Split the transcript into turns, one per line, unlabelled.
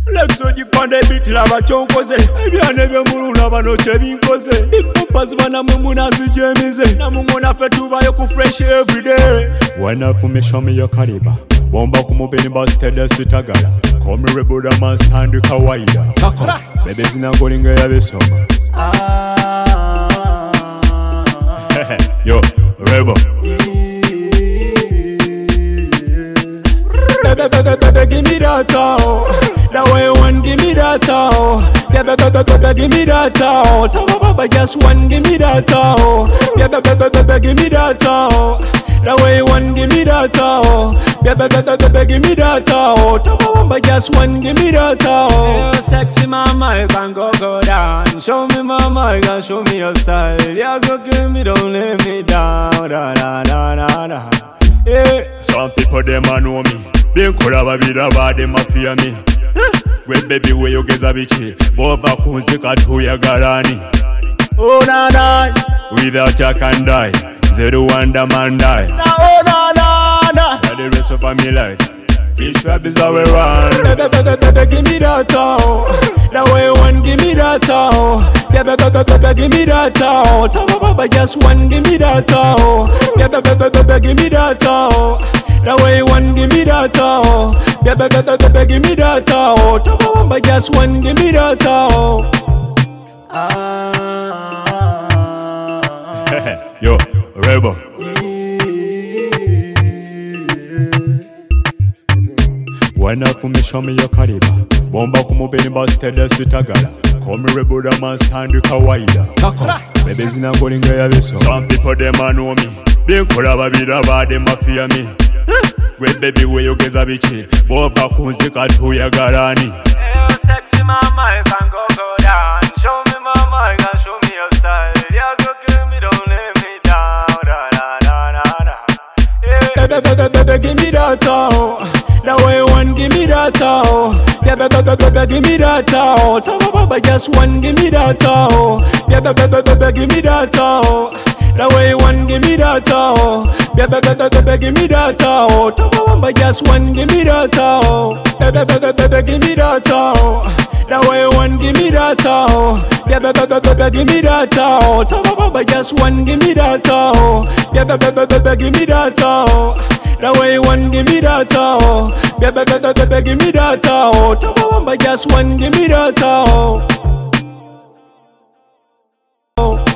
Lex ogipande bitlaba kyonkoze ebyane by'omuluna bano kyebinkoze Ipupas bana mumunazi jemize namungona ffe tubayo ku fresh everyday Wena fume show me your caliber Bomba kumubeni bastede sitagala Call me rebel the man stand kawaida Kako Bebe zina kolinga ya besoma Yo rebel Baby, give me that all. That way one, give me that all. Yeah, baby, give me that all. Tell Baba just one, give me that all. Yeah, baby, give me that all. That way one, give me that all. Yeah, baby, give me that all. Tell Baba just one, give me that all.
Hey, sexy mama, you can go down. Show me mama, you can show me your style. Yeah, go give me, don't let me down. Da da da da da.
Yeah, some people them a know me. Binkola babira bade mafia me Gwe baby we yogeza bichi Bova kunzika tuyagalani
Oh na na
Without you can die Zero wonder man die
Oh na na na
For the rest of my life Fish rap is how we run
Baby, give me that all. That way one, give me that all. Yeah, baby, give me that all. Tell Baba just one, give me that all. Yeah, baby, give me that all. That way one, give me that all. Yeah, baby, give me that all. Tell Baba just one, give me that all.
Yo, rebel Wine up for me, show me your caliber Bomba kumubeni bastede sitagala Call me rebel the man stand kawaida Kako Bebe zina kolinga ya beso Some people them a know me Binkola babira bade mafia me Gwe baby we yogeza bichi Bova kunzika tuyagalani
Hey, sexy mama, you can go down. Show me mama, you can show me your style. Yeah, go give me, don't let me down. Da da da da da. Yeah.
Baby, give me that all. That way one, give me that all. Yeah, baby, give me that all. Tell Baba just one, give me that all. Yeah, baby, give me that all. That way one, give me that all. Yeah, baby, give me that all. Tell Baba just one, give me that all. Baby, give me that all. That way one, give me that all. Yeah, baby, give me that all. Tell Baba just one, give me that all. Yeah, baby, give me that all. That way one, give me that all. Yeah, baby, give me that all. Tell Baba just one, give me that all.